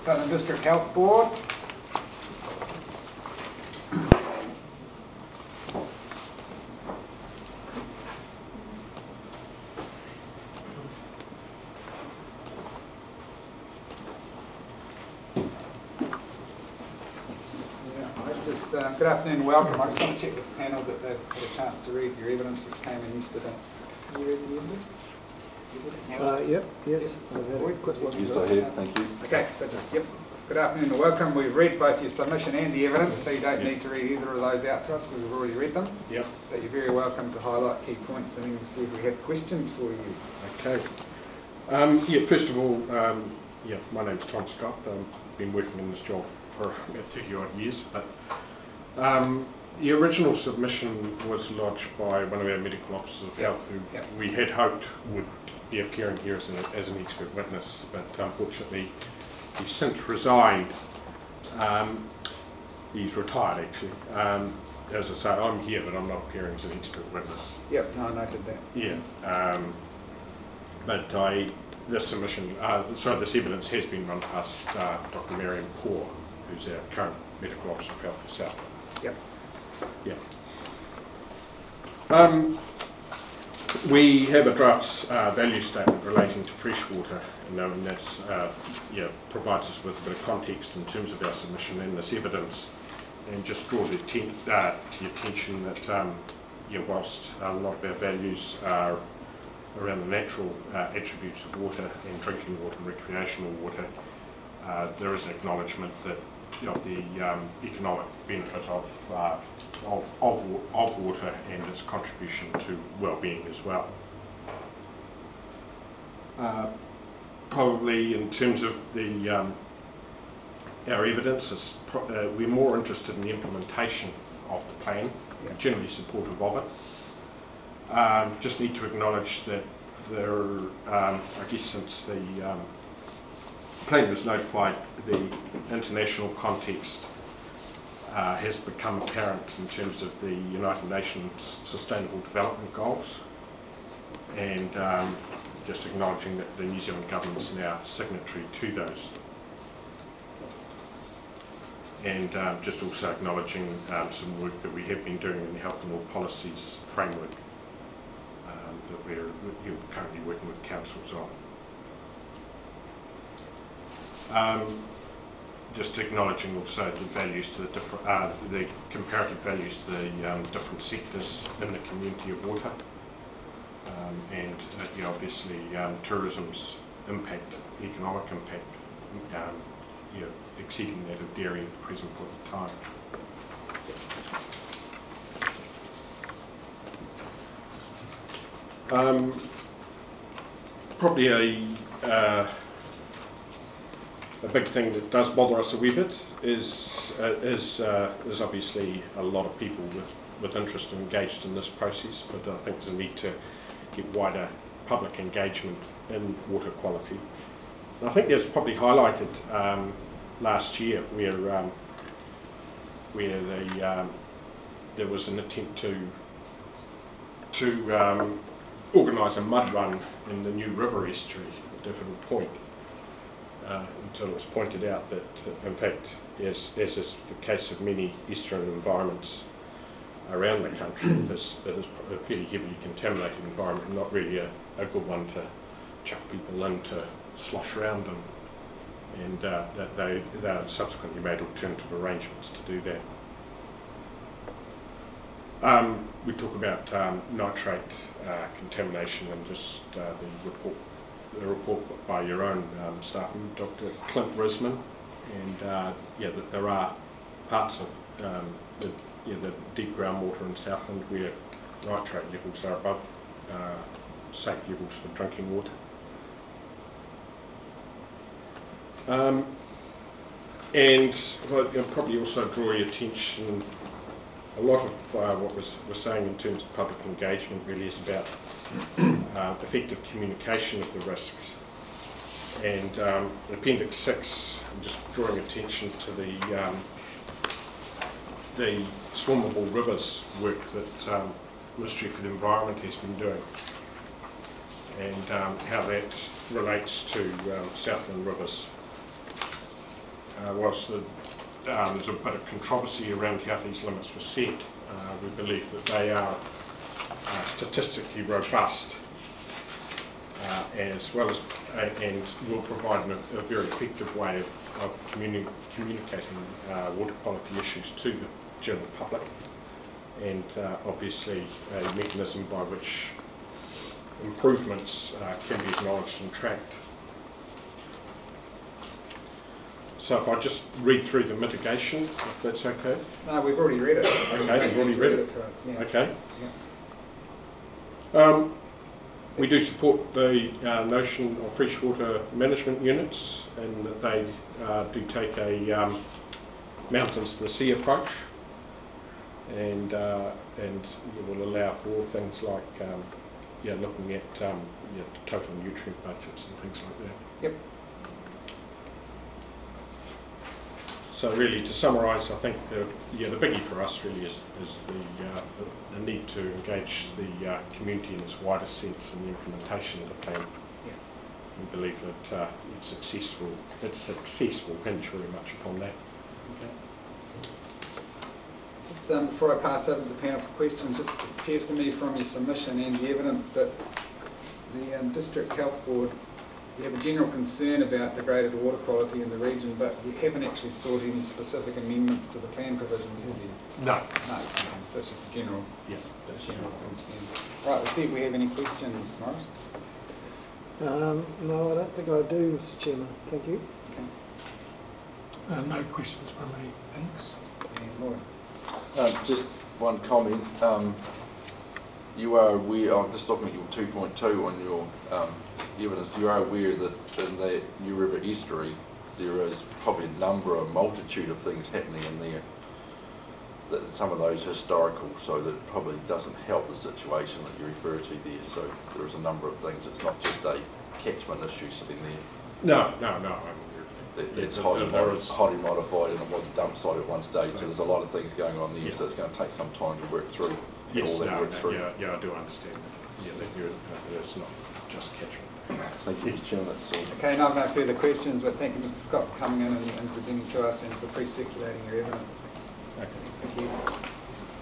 Southern District Health Board. Good afternoon and welcome. I just want to check with the panel that they've had a chance to read your evidence which came in yesterday. Have you read the evidence? Yep, yes. I've had a quick look. Yes, I have, thank you. Okay, so just, good afternoon and welcome. We've read both your submission and the evidence, so you don't need to read either of those out to us because we've already read them. Yep. But you're very welcome to highlight key points and then we'll see if we have questions for you. Okay. First of all, my name's Tom Scott. I've been working in this job for about 30 odd years, but the original submission was lodged by one of our medical officers of health who we had hoped would be appearing here as an expert witness, but unfortunately he's since resigned. He's retired actually. As I say, I'm here but I'm not appearing as an expert witness. Yep, no, I noted that. Yeah. But this evidence has been run past Dr. Marion Poor, who's our current medical officer of health for South. Yep. Yeah. We have a draft value statement relating to freshwater, and that's provides us with a bit of context in terms of our submission and this evidence, and just draw to your attention that whilst a lot of our values are around the natural attributes of water and drinking water and recreational water, there is an acknowledgement that of the economic benefit of water and its contribution to well-being as well. Probably in terms of the our evidence, we're more interested in the implementation of the plan, generally supportive of it. Just need to acknowledge that there, I guess since the plan was notified, the international context has become apparent in terms of the United Nations Sustainable Development Goals, and just acknowledging that the New Zealand government is now signatory to those, and just also acknowledging some work that we have been doing in the Health and All Policies framework that we're currently working with councils on. Just acknowledging also the values to the different, the comparative values to the different sectors in the community of water, and obviously tourism's impact, economic impact, exceeding that of dairy at the present point in time. Probably a big thing that does bother us a wee bit is obviously a lot of people with interest engaged in this process, but I think there's a need to get wider public engagement in water quality. And I think that's probably highlighted last year where there was an attempt to organise a mud run in the New River estuary at Diffident Point. Until it's pointed out that, in fact, as is the case of many estuarine environments around the country, this is a fairly heavily contaminated environment, and not really a good one to chuck people in to slosh around in, and that they are subsequently made alternative arrangements to do that. We talk about nitrate contamination and just the report by your own staff, Dr. Clint Risman, and that there are parts of the deep groundwater in Southland where nitrate levels are above safe levels for drinking water. And I'll probably also draw your attention, a lot of what we're saying in terms of public engagement really is about effective communication of the risks. And Appendix 6, I'm just drawing attention to the swimmable rivers work that Ministry for the Environment has been doing, and how that relates to Southland rivers. whilst there's a bit of controversy around how these limits were set, we believe that they are statistically robust, as well as and will provide a very effective way of communicating water quality issues to the general public, and obviously a mechanism by which improvements can be acknowledged and tracked. So if I just read through the mitigation, if that's okay. No, we've already read it. Okay, you've already read it. To us, yeah. Okay. Yeah. We do support the notion of freshwater management units, and that they do take a mountains to the sea approach, and will allow for things like looking at total nutrient budgets and things like that. Yep. So really, to summarise, I think the biggie for us really is the need to engage the community in its widest sense in the implementation of the plan. Yeah. We believe that its success will hinge very much upon that. Okay. Just before I pass over to the panel for questions, just appears to me from your submission and the evidence that the District Health Board, you have a general concern about degraded water quality in the region, but you haven't actually sought any specific amendments to the plan provisions, have you? No. No, okay. So it's just a general, Yeah, that's general concern. Right, we'll see if we have any questions, Morris. No, I don't think I do, Mr. Chairman. Thank you. Okay. No questions from me, thanks. And Lloyd. Just one comment. You are aware, I'm just looking at your 2.2 on your evidence, you are aware that in the New River estuary there is probably a multitude of things happening in there, that some of those historical, so that probably doesn't help the situation that you refer to there. So there's a number of things, it's not just a catchment issue sitting there. No. It's highly modified, and it was a dump site at one stage, so there's a lot of things going on there, so it's going to take some time to work through. Yes, all that works through. I do understand that. Yeah, that it's not just catchment. Thank you, Mr. Chairman. That's all. Okay, no further questions, but thank you, Mr. Scott, for coming in and presenting to us and for pre-circulating your evidence. Okay. Thank you.